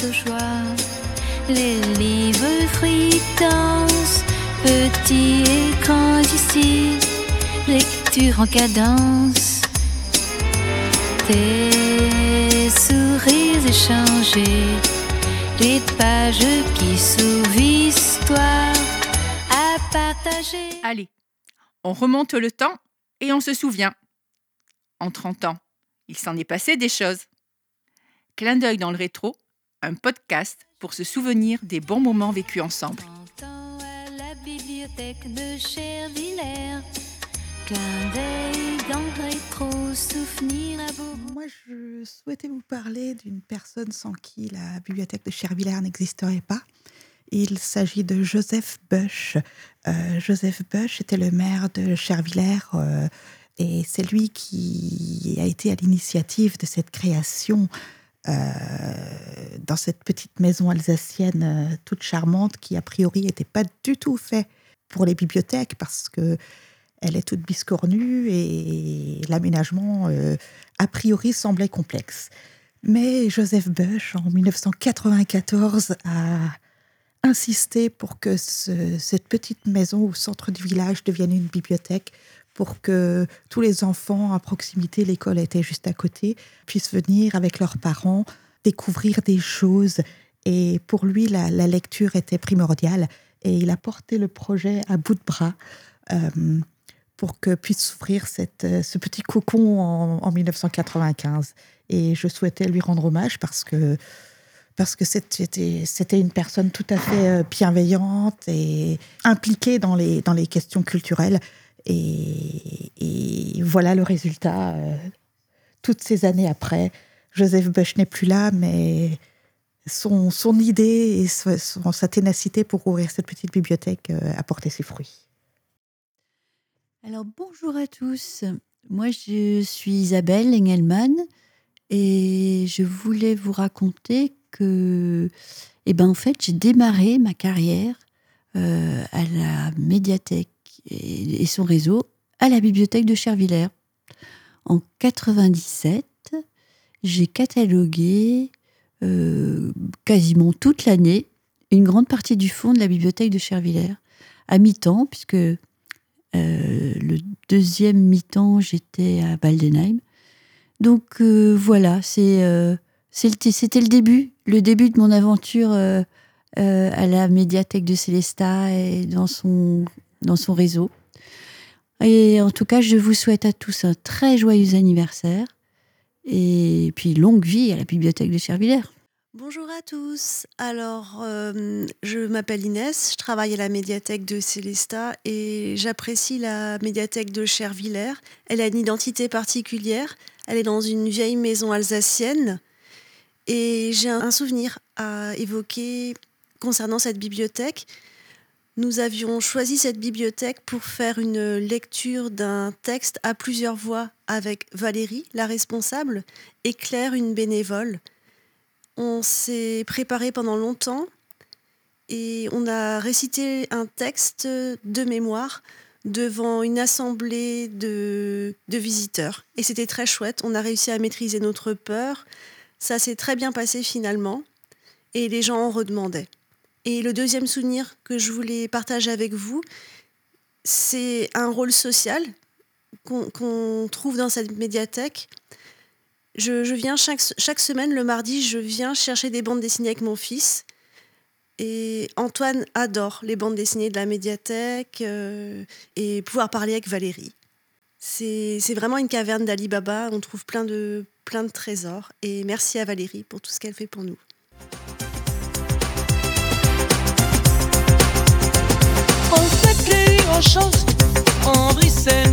de joie. Les livres fritants, petits et grands ici, lecture en cadence. Des sourires échangés, les pages qui s'ouvrent, histoire à partager. Allez, on remonte le temps et on se souvient. En 30 ans, il s'en est passé des choses. Clin d'œil dans le rétro, un podcast pour se souvenir des bons moments vécus ensemble. 30 ans à la bibliothèque de Chervillers. Clin d'œil dans le rétro, souvenir à beau. Moi, je souhaitais vous parler d'une personne sans qui la bibliothèque de Chervillers n'existerait pas. Il s'agit de Joseph Bush. Joseph Bush était le maire de Chervillers et c'est lui qui a été à l'initiative de cette création dans cette petite maison alsacienne toute charmante qui, a priori, n'était pas du tout faite pour les bibliothèques parce que elle est toute biscornue et l'aménagement, a priori, semblait complexe. Mais Joseph Bush, en 1994, a insisté pour que cette petite maison au centre du village devienne une bibliothèque, pour que tous les enfants à proximité, l'école était juste à côté, puissent venir avec leurs parents, découvrir des choses. Et pour lui, la lecture était primordiale. Et il a porté le projet à bout de bras pour que puisse s'ouvrir ce petit cocon en 1995. Et je souhaitais lui rendre hommage parce que c'était une personne tout à fait bienveillante et impliquée dans les questions culturelles. Et voilà le résultat. Toutes ces années après, Joseph Bush n'est plus là, mais son idée et sa ténacité pour ouvrir cette petite bibliothèque a porté ses fruits. Alors bonjour à tous, moi je suis Isabelle Engelmann et je voulais vous raconter que en fait, j'ai démarré ma carrière à la médiathèque et son réseau à la bibliothèque de Chervillers. En 97, j'ai catalogué quasiment toute l'année une grande partie du fonds de la bibliothèque de Chervillers, à mi-temps, puisque le deuxième mi-temps, j'étais à Baldenheim. Donc voilà, c'était le début de mon aventure à la médiathèque de Célestat et dans son réseau. Et en tout cas, je vous souhaite à tous un très joyeux anniversaire et puis longue vie à la bibliothèque de Chervillers. Bonjour à tous. Alors, je m'appelle Inès, je travaille à la médiathèque de Célestat et j'apprécie la médiathèque de Chervillers. Elle a une identité particulière. Elle est dans une vieille maison alsacienne et j'ai un souvenir à évoquer concernant cette bibliothèque. Nous avions choisi cette bibliothèque pour faire une lecture d'un texte à plusieurs voix avec Valérie, la responsable, et Claire, une bénévole. On s'est préparé pendant longtemps et on a récité un texte de mémoire devant une assemblée de visiteurs. Et c'était très chouette, on a réussi à maîtriser notre peur. Ça s'est très bien passé finalement et les gens en redemandaient. Et le deuxième souvenir que je voulais partager avec vous, c'est un rôle social qu'on trouve dans cette médiathèque. Je viens chaque semaine, le mardi, je viens chercher des bandes dessinées avec mon fils. Et Antoine adore les bandes dessinées de la médiathèque et pouvoir parler avec Valérie. C'est vraiment une caverne d'Ali Baba, on trouve plein de trésors. Et merci à Valérie pour tout ce qu'elle fait pour nous. On s'écrit en chance, en Brissenne.